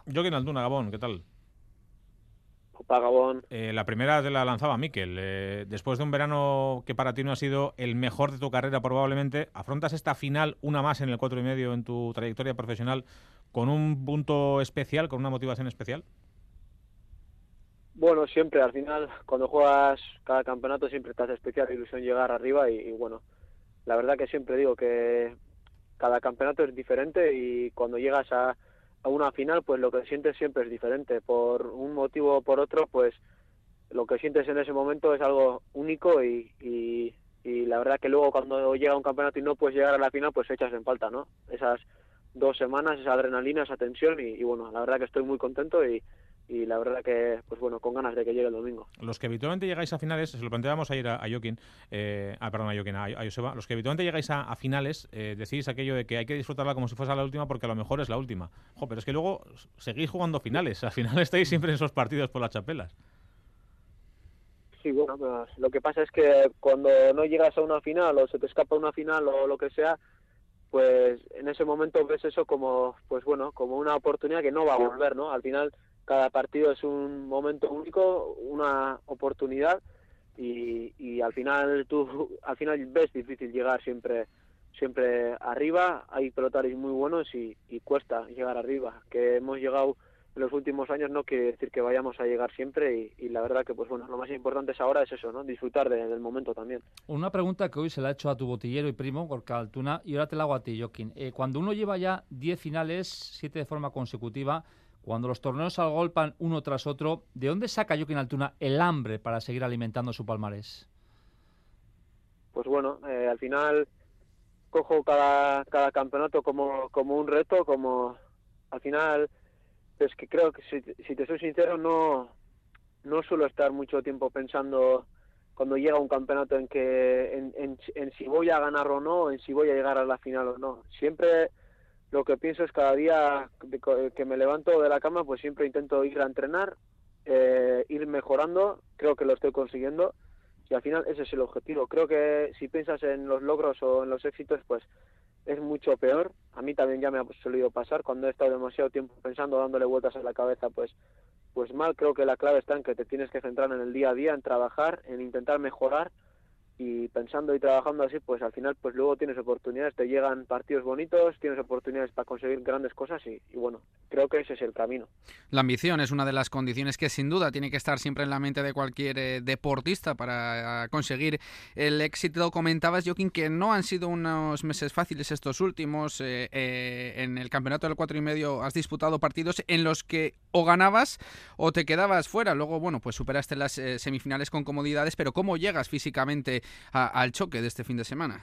Joaquín Altuna, Gabón, ¿qué tal? Opa, Gabón. La primera te la lanzaba Miquel. Después de un verano que para ti no ha sido el mejor de tu carrera probablemente, afrontas esta final, una más en el 4,5 en tu trayectoria profesional, con un punto especial, con una motivación especial. Bueno, siempre, al final, cuando juegas cada campeonato siempre te hace especial ilusión llegar arriba y bueno, la verdad que siempre digo que cada campeonato es diferente y cuando llegas a una final, pues lo que sientes siempre es diferente. Por un motivo o por otro, pues lo que sientes en ese momento es algo único y la verdad que luego cuando llega un campeonato y no puedes llegar a la final, pues echas en falta, ¿no? Esas 2 semanas, esa adrenalina, esa tensión y bueno, la verdad que estoy muy contento y la verdad que, pues bueno, con ganas de que llegue el domingo. Los que habitualmente llegáis a finales, se lo planteábamos ayer a Joaquín, perdón, a Joaquín, a Joseba, los que habitualmente llegáis a finales, decís aquello de que hay que disfrutarla como si fuese la última porque a lo mejor es la última. Pero es que luego seguís jugando finales, al final estáis siempre en esos partidos por las chapelas. Sí, bueno, pues lo que pasa es que cuando no llegas a una final o se te escapa una final o lo que sea, pues en ese momento ves eso como, pues bueno, como una oportunidad que no va a volver, ¿no? Al final cada partido es un momento único, una oportunidad y al final al final ves difícil llegar siempre arriba, hay pelotaris muy buenos y cuesta llegar arriba, que hemos llegado en los últimos años no quiere decir que vayamos a llegar siempre y la verdad que pues bueno, lo más importante es ahora es eso, ¿no? Disfrutar del momento también. Una pregunta que hoy se la ha hecho a tu botillero y primo, Gorka Altuna, y ahora te la hago a ti, Joaquín. Cuando uno lleva ya 10 finales, 7 de forma consecutiva, cuando los torneos se agolpan uno tras otro, ¿de dónde saca Joaquín Altuna el hambre para seguir alimentando su palmarés? Pues bueno, al final cojo cada campeonato como un reto, como al final, es que creo que si te soy sincero, no suelo estar mucho tiempo pensando cuando llega un campeonato en si voy a ganar o no, en si voy a llegar a la final o no. Siempre lo que pienso es cada día que me levanto de la cama, pues siempre intento ir a entrenar, ir mejorando, creo que lo estoy consiguiendo y al final ese es el objetivo. Creo que si piensas en los logros o en los éxitos, pues es mucho peor. A mí también ya me ha solido pasar cuando he estado demasiado tiempo pensando, dándole vueltas a la cabeza, pues mal. Creo que la clave está en que te tienes que centrar en el día a día, en trabajar, en intentar mejorar y pensando y trabajando así, pues al final pues luego tienes oportunidades, te llegan partidos bonitos, tienes oportunidades para conseguir grandes cosas y bueno, creo que ese es el camino. La ambición es una de las condiciones que sin duda tiene que estar siempre en la mente de cualquier deportista para conseguir el éxito. Comentabas, Joaquín, que no han sido unos meses fáciles estos últimos. En el campeonato del 4,5 has disputado partidos en los que o ganabas o te quedabas fuera. Luego, bueno, pues superaste las semifinales con comodidades, pero ¿cómo llegas físicamente al choque de este fin de semana?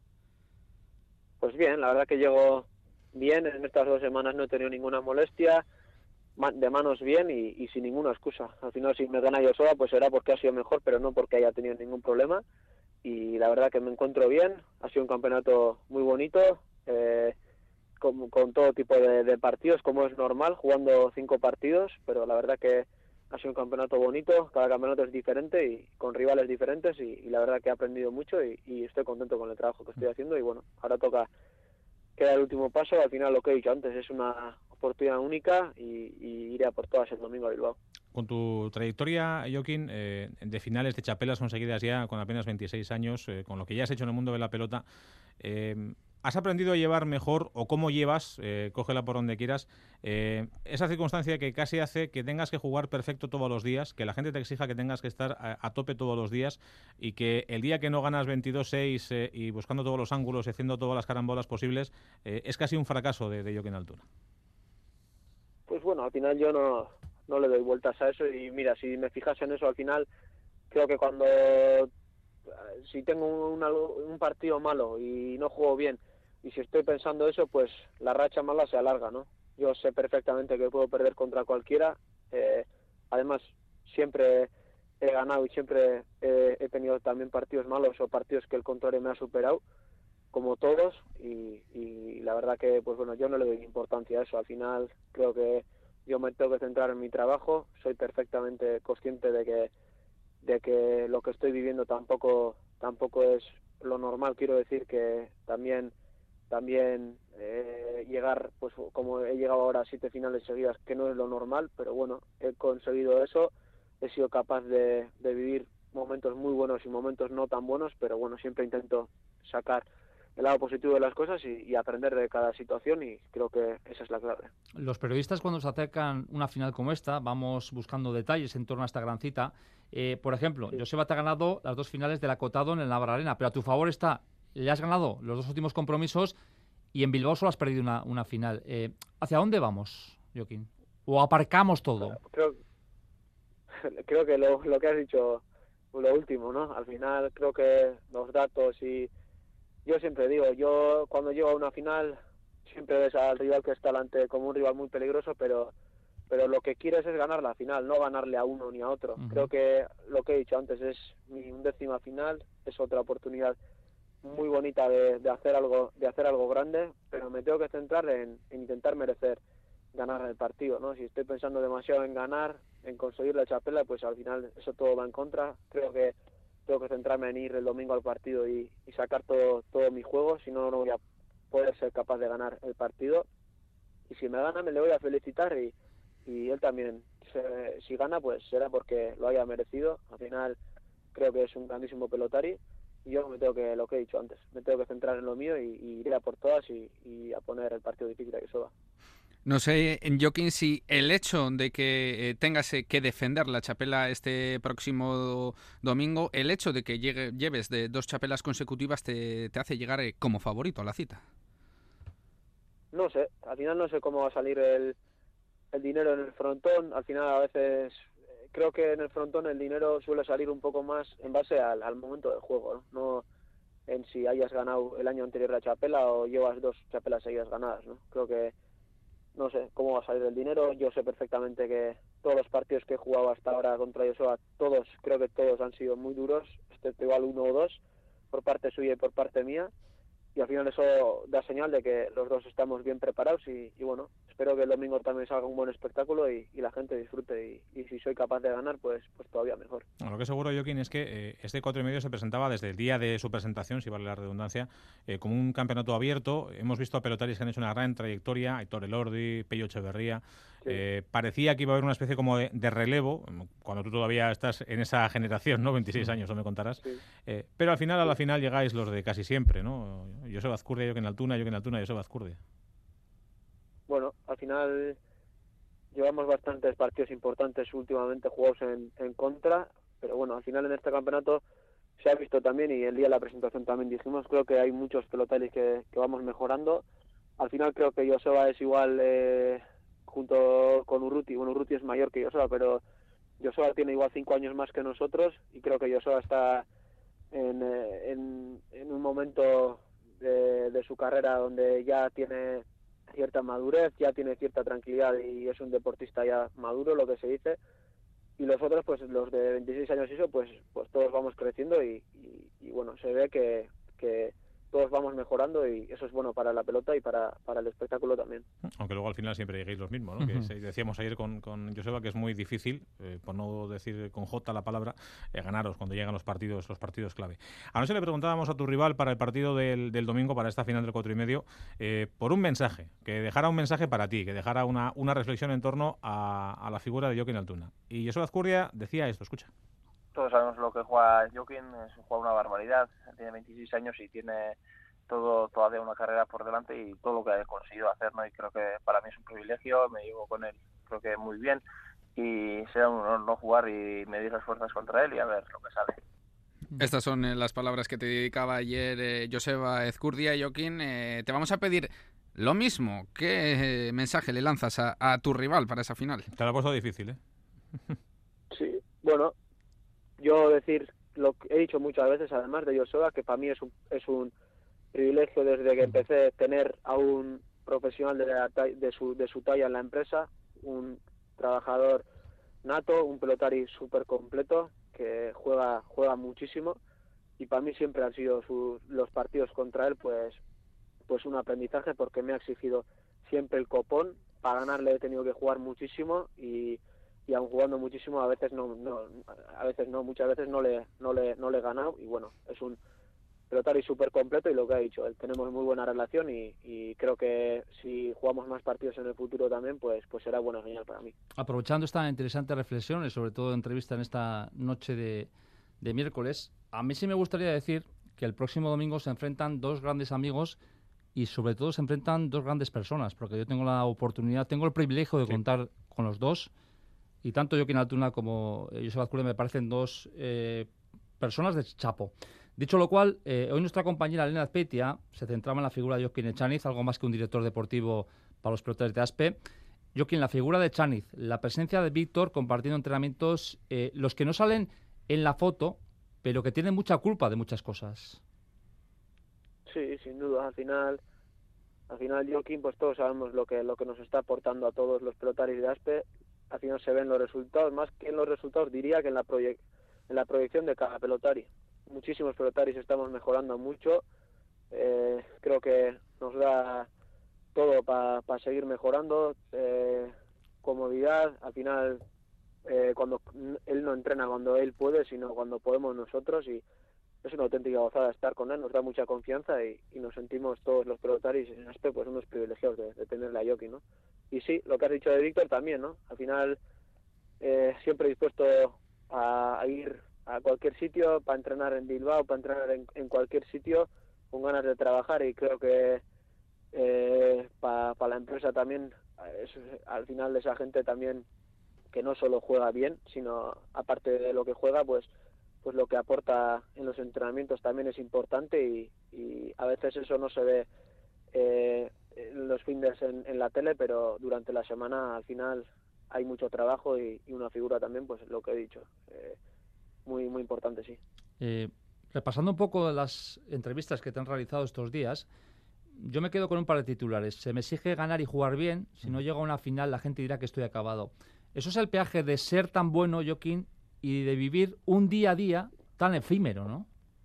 Pues bien, la verdad que llego bien, en estas 2 semanas no he tenido ninguna molestia, de manos bien y sin ninguna excusa. Al final si me gana yo sola pues será porque ha sido mejor, pero no porque haya tenido ningún problema y la verdad que me encuentro bien, ha sido un campeonato muy bonito, con todo tipo de partidos, como es normal, jugando 5 partidos, pero la verdad que ha sido un campeonato bonito, cada campeonato es diferente y con rivales diferentes y la verdad que he aprendido mucho y estoy contento con el trabajo que estoy haciendo y bueno, ahora queda el último paso, al final lo que he dicho antes, es una oportunidad única y iré a por todas el domingo a Bilbao. Con tu trayectoria, Joaquín, de finales de chapelas conseguidas ya con apenas 26 años, con lo que ya has hecho en el mundo de la pelota, ¿has aprendido a llevar mejor o cómo llevas, cógela por donde quieras, esa circunstancia que casi hace que tengas que jugar perfecto todos los días, que la gente te exija que tengas que estar a tope todos los días y que el día que no ganas 22-6 y buscando todos los ángulos y haciendo todas las carambolas posibles, es casi un fracaso de Joaquín Altuna? Pues bueno, al final yo no le doy vueltas a eso y mira, si me fijas en eso al final, creo que cuando si tengo un partido malo y no juego bien y si estoy pensando eso, pues la racha mala se alarga, ¿no? Yo sé perfectamente que puedo perder contra cualquiera, eh, además siempre he ganado y siempre he tenido también partidos malos o partidos que el contrario me ha superado, como todos, y la verdad que pues bueno, yo no le doy importancia a eso, al final creo que yo me tengo que centrar en mi trabajo, soy perfectamente consciente de que lo que estoy viviendo tampoco es lo normal, quiero decir que también también llegar, pues como he llegado ahora a 7 finales seguidas, que no es lo normal, pero bueno, he conseguido eso, he sido capaz de vivir momentos muy buenos y momentos no tan buenos, pero bueno, siempre intento sacar el lado positivo de las cosas y aprender de cada situación, y creo que esa es la clave. Los periodistas, cuando se acercan una final como esta, vamos buscando detalles en torno a esta gran cita. Por ejemplo, Sí. Joseba te ha ganado las 2 finales del Acotado en el Navarra Arena, pero a tu favor está, le has ganado los 2 últimos compromisos y en Bilbao solo has perdido una final. ¿Hacia dónde vamos, Joaquín? ¿O aparcamos todo? Creo que lo que has dicho, lo último, ¿no? Al final creo que los datos y... Yo siempre digo, yo cuando llego a una final siempre ves al rival que está delante como un rival muy peligroso, pero lo que quieres es ganar la final, no ganarle a uno ni a otro. Creo que lo que he dicho antes es mi 11ª final, es otra oportunidad muy bonita de hacer algo grande, pero me tengo que centrar en intentar merecer ganar el partido, ¿no? Si estoy pensando demasiado en ganar, en conseguir la chapela, pues al final eso todo va en contra. Creo que tengo que centrarme en ir el domingo al partido y sacar todo mi juego, si no, no voy a poder ser capaz de ganar el partido. Y si me gana, me le voy a felicitar, y él también, si gana, pues será porque lo haya merecido. Al final creo que es un grandísimo pelotari, y yo lo que he dicho antes, me tengo que centrar en lo mío y ir a por todas y a poner el partido difícil a Joseba. No sé, Joaquín, si el hecho de que tengas que defender la chapela este próximo domingo, el hecho de que lleves de 2 chapelas consecutivas te hace llegar como favorito a la cita. No sé, al final no sé cómo va a salir el dinero en el frontón. Al final a veces creo que en el frontón el dinero suele salir un poco más en base al momento del juego, ¿no? No en si hayas ganado el año anterior la chapela o llevas 2 chapelas seguidas ganadas, ¿no? Creo que no sé cómo va a salir el dinero. Yo sé perfectamente que todos los partidos que he jugado hasta ahora contra Joseba, creo que todos han sido muy duros, excepto igual 1 o 2 por parte suya y por parte mía, y al final eso da señal de que los dos estamos bien preparados, y bueno, espero que el domingo también salga un buen espectáculo y la gente disfrute, y si soy capaz de ganar, pues todavía mejor. Bueno, lo que seguro, Joaquín, es que este 4,5 se presentaba desde el día de su presentación, si vale la redundancia, como un campeonato abierto. Hemos visto a pelotaris que han hecho una gran trayectoria, Aitor Elordi, Pello Echeverría. Sí. Parecía que iba a haber una especie como de relevo, cuando tú todavía estás en esa generación, ¿no? 26 años, no me contarás. Sí. Pero a la final llegáis los de casi siempre, ¿no? Joseba Azcurdia, Joaquín Altuna, Joseba Azcurdia. Bueno, al final llevamos bastantes partidos importantes últimamente jugados en contra, pero bueno, al final en este campeonato se ha visto también, y el día de la presentación también dijimos, creo que hay muchos pelotaris que vamos mejorando. Al final creo que Joseba es igual junto con Urruti. Bueno, Urruti es mayor que Joseba, pero Joseba tiene igual 5 años más que nosotros, y creo que Joseba está en un momento de su carrera donde ya tiene cierta madurez, ya tiene cierta tranquilidad y es un deportista ya maduro, lo que se dice. Y los otros, pues los de 26 años y eso, pues todos vamos creciendo, y bueno, se ve que todos vamos mejorando, y eso es bueno para la pelota y para el espectáculo también. Aunque luego al final siempre lleguéis los mismos, ¿no? Que decíamos ayer con Joseba que es muy difícil, por no decir con J la palabra, ganaros cuando llegan los partidos clave. Anoche le preguntábamos a tu rival para el partido del domingo, para esta final del 4,5, por un mensaje, que dejara un mensaje para ti, que dejara una reflexión en torno a la figura de Joaquín Altuna. Y Joseba Azcurdia decía esto, escucha. Todos sabemos lo que juega Joaquín, juega una barbaridad, tiene 26 años y tiene todavía una carrera por delante y todo lo que ha conseguido hacer, ¿no? Y creo que para mí es un privilegio, me llevo con él creo que muy bien, y será un honor no jugar y medir las fuerzas contra él y a ver lo que sale. Estas son las palabras que te dedicaba ayer Joseba Azcurdia. Joaquín, te vamos a pedir lo mismo. ¿Qué mensaje le lanzas a tu rival para esa final? Te lo he puesto difícil, ¿eh? Sí, bueno, yo decir lo que he dicho muchas veces, además de Joseba, que para mí es un privilegio desde que empecé a tener a un profesional de su talla en la empresa, un trabajador nato, un pelotari súper completo que juega muchísimo, y para mí siempre han sido los partidos contra él pues un aprendizaje, porque me ha exigido siempre el copón. Para ganarle he tenido que jugar muchísimo, y aun jugando muchísimo muchas veces no le he ganado, y bueno, es un pelotari súper completo, y lo que ha dicho, tenemos muy buena relación y creo que si jugamos más partidos en el futuro también, pues será buena señal para mí. Aprovechando esta interesante reflexión y sobre todo entrevista en esta noche de miércoles, a mí sí me gustaría decir que el próximo domingo se enfrentan dos grandes amigos y sobre todo se enfrentan dos grandes personas, porque yo tengo la oportunidad, tengo el privilegio de contar con los dos, y tanto Jokin Altuna como Joseba Azcurdia me parecen dos personas de chapo. Dicho lo cual, hoy nuestra compañera Elena Azpeitia se centraba en la figura de Jokin Echaniz, algo más que un director deportivo para los pelotaris de Aspe. Jokin, la figura de Echaniz, la presencia de Víctor compartiendo entrenamientos, los que no salen en la foto, pero que tienen mucha culpa de muchas cosas. Sí, sin duda. Al final Jokin, pues todos sabemos lo que nos está aportando a todos los pelotaris de Aspe. Al final se ven los resultados, más que en los resultados diría que en la proyección de cada pelotari. Muchísimos pelotaris estamos mejorando mucho. Creo que nos da todo para seguir mejorando. Comodidad, al final, cuando él no entrena cuando él puede, sino cuando podemos nosotros, y es una auténtica gozada estar con él, nos da mucha confianza y nos sentimos todos los pelotaris en Aspe pues unos privilegiados de tenerle a Jokin, ¿no? Y sí, lo que has dicho de Víctor también, ¿no? Al final, siempre dispuesto a ir a cualquier sitio, para entrenar en Bilbao, para entrenar en cualquier sitio, con ganas de trabajar, y creo que para la empresa también, al final esa gente también que no solo juega bien, sino aparte de lo que juega, pues lo que aporta en los entrenamientos también es importante, y a veces eso no se ve los fines en la tele, pero durante la semana al final hay mucho trabajo y una figura también, pues lo que he dicho, muy muy importante, sí. Repasando un poco las entrevistas que te han realizado estos días, yo me quedo con un par de titulares. Se me exige ganar y jugar bien. Si no llego a una final, la gente dirá que estoy acabado. Eso es el peaje de ser tan bueno, Jokin, y de vivir un día a día tan efímero, ¿no?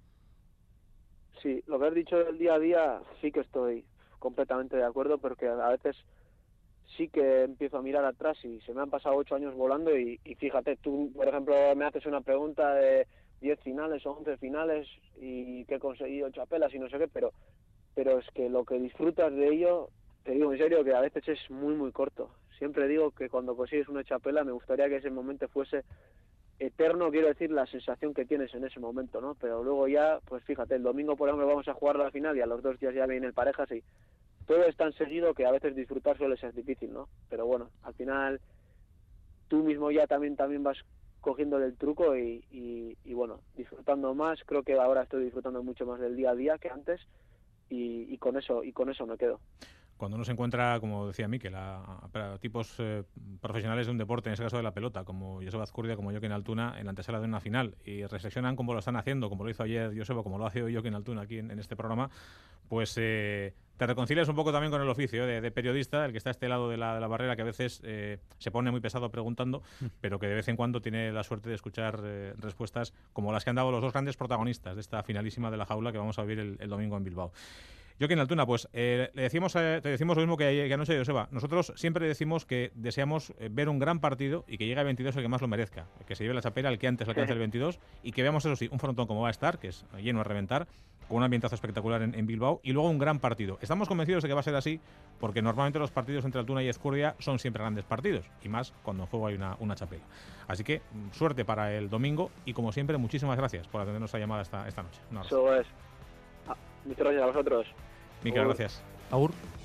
Sí, lo que has dicho del día a día sí que estoy completamente de acuerdo, porque a veces sí que empiezo a mirar atrás y se me han pasado 8 años volando, y fíjate, tú, por ejemplo, me haces una pregunta de 10 finales o 11 finales y que he conseguido chapelas y no sé qué, pero es que lo que disfrutas de ello, te digo en serio, que a veces es muy muy corto. Siempre digo que cuando consigues una chapela me gustaría que ese momento fuese eterno, quiero decir, la sensación que tienes en ese momento, ¿no? Pero luego ya, pues fíjate, el domingo por ejemplo vamos a jugar la final y a los 2 días ya viene el parejas, y todo es tan seguido que a veces disfrutar suele ser difícil, ¿no? Pero bueno, al final tú mismo ya también vas cogiendo el truco y bueno, disfrutando más. Creo que ahora estoy disfrutando mucho más del día a día que antes, y con eso me quedo. Cuando uno se encuentra, como decía Mikel, a tipos profesionales de un deporte, en ese caso de la pelota, como Joseba Azcurdia, como Jokin Altuna, en la antesala de una final, y reflexionan como lo están haciendo, como lo hizo ayer Joseba, como lo hace hoy Jokin Altuna aquí en este programa, pues te reconcilias un poco también con el oficio de periodista, el que está a este lado de la barrera, que a veces se pone muy pesado preguntando, pero que de vez en cuando tiene la suerte de escuchar respuestas como las que han dado los dos grandes protagonistas de esta finalísima de la jaula que vamos a vivir el domingo en Bilbao. Jokin Altuna, pues te decimos lo mismo que anoche, Joseba. Nosotros siempre decimos que deseamos ver un gran partido y que llegue el 22 el que más lo merezca, que se lleve la chapela el que antes lo alcance el 22, y que veamos, eso sí, un frontón como va a estar, que es lleno a reventar, con un ambientazo espectacular en Bilbao, y luego un gran partido. Estamos convencidos de que va a ser así, porque normalmente los partidos entre Altuna y Azcurdia son siempre grandes partidos, y más cuando en juego hay una chapela. Así que suerte para el domingo, y como siempre, muchísimas gracias por atendernos a llamada esta noche. Eso es. Muchas gracias a vosotros. Mikel, gracias. Agur.